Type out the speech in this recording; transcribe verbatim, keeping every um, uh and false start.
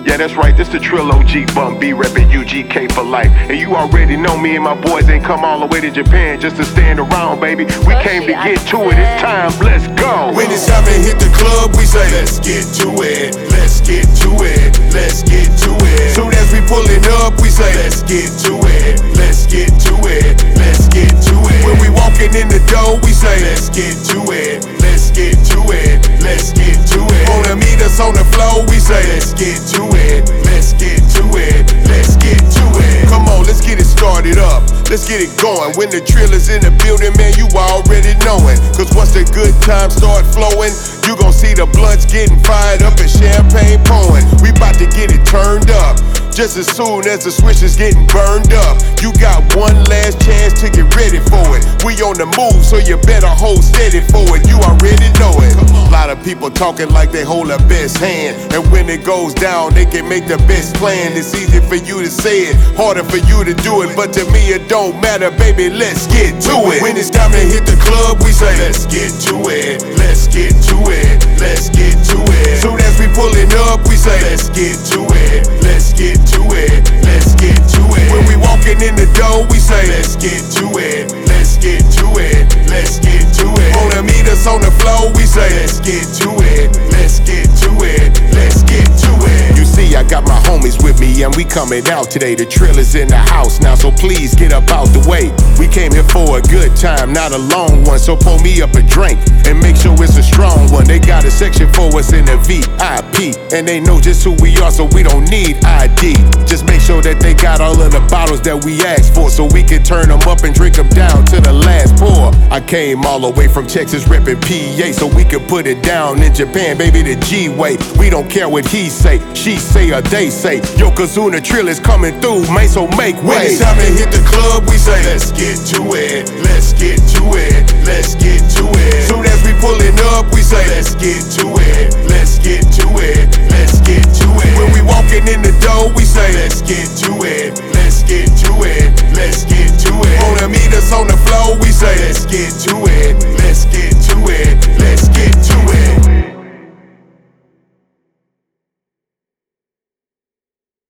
Yeah, that's right, this the Trill O G Bump B reppin' U G K for life. And you already know me and my boys ain't come all the way to Japan just to stand around, baby. We came to get to it, it's time, let's go. When it's time to hit the club, we say, let's get to it, let's get to it, let's get to it. Soon as we pullin' up, we say, let's get to it, let's get to it, let's get to it. When we walkin' in the door, we say, let's get to it, let's get to it, let's get to it. Wanna meet us on the floor, we say, let's get to it, let's get to it, let's get to it. Come on, let's get it started up, let's get it going. When the Trill is in the building, man, you already knowin'. Cause once the good times start flowing, you gon' see the blunts getting fired up and champagne pouring. We bout to get it turned up, just as soon as the switch is getting burned up. You got one last chance to get ready for it. We on the move, so you better hold steady for it. You already know it. A lot of people talking like they hold the best hand, and when it goes down, they can make the best plan. It's easy for you to say it, harder for you to do it, but to me it don't matter, baby, let's get to it. When it's time to hit the club, we say, let's get to it, let's get to it, let's get to it. Soon as we pullin' up, we say, let's get to it, let's get to it, let's get to it. When we walkin' in the door, we say, let's get to it, let's get to it, let's get to it. Wanna meet us on the floor, we say, let's get to it, let's get to it, let's get to it. You see, I got my homies with me and we coming out today. The Trill is in the house now, so please get up out the way. We came here for a good time, not a long one, so pour me up a drink and make sure it's a strong one. They got a section for us in the V I P, and they know just who we are, so we don't need I D. Just make sure that they got all of the bottles that we asked for, so we can turn them up and drink them down to the last pour. I came all the way from Texas reppin' P A, so we could put it down in Japan, baby, the G way. We don't care what he say, she say, or they say. Yokozuna Trill is coming through, man, so make way. When it's time to hit the club, we say, let's get to it, let's get to it, let's get to it. Soon as we pullin' up, we say, let's get to it, let's get to it,